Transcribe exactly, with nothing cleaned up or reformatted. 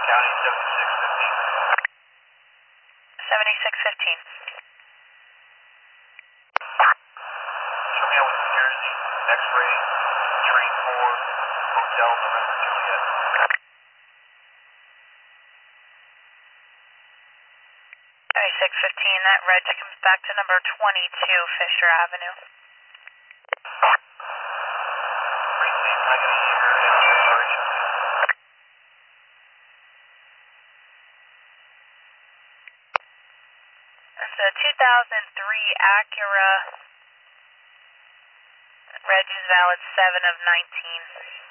County seventy-six fifteen. seventy-six fifteen. Show me out with New Jersey, X-ray, train four, Hotel November Juliet. seventy-six fifteen, that reg comes back to number twenty-two Fisher Avenue. Receive, can I get a year and a registration, please? That's a two thousand three Acura. Reg is valid seven of nineteen.